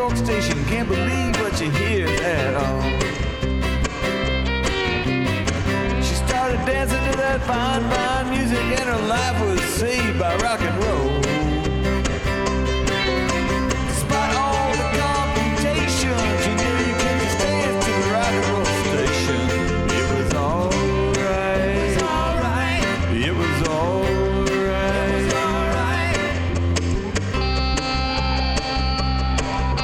York station. Can't believe what she hears at all. She started dancing to that fine, fine music, and her life was saved by rock and roll.